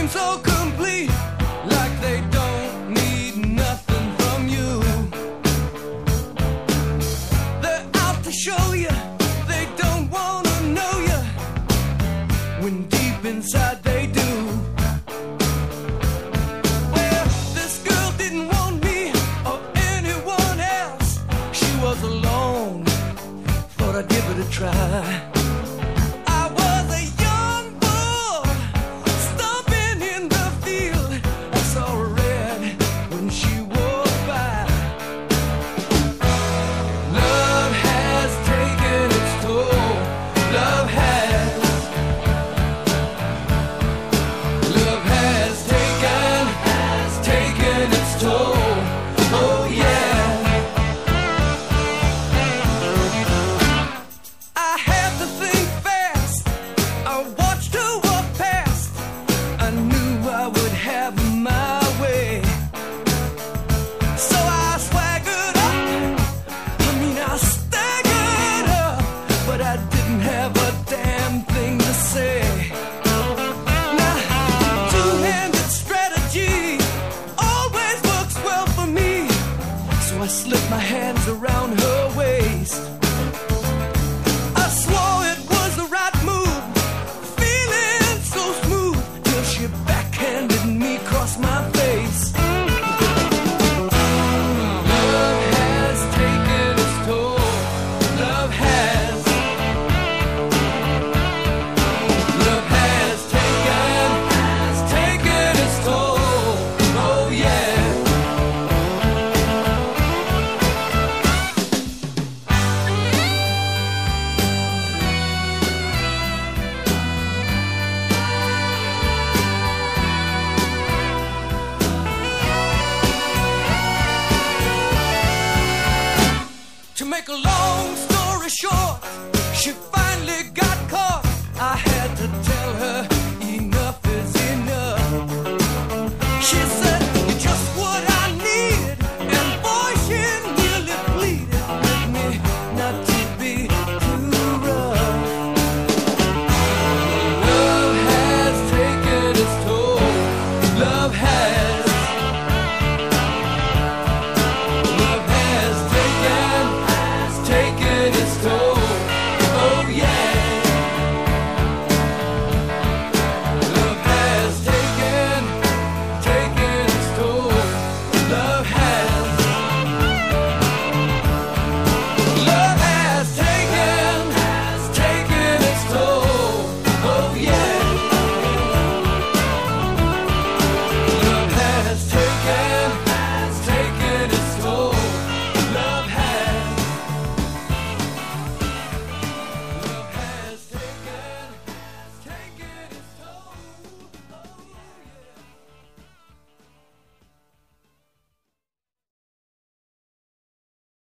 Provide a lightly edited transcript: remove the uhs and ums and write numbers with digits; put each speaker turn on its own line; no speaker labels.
so complete, like they don't need nothing from you. They're out to show you they don't wanna know you, when deep inside they do. Well, this girl didn't want me or anyone else. She was alone, thought I'd give it a try. I slipped my hands around her waist. I swore it was the right move, feeling so smooth, till she backhanded me across my face. Love has taken its toll. Love has taken its toll. Oh yeah. To make a long story short, she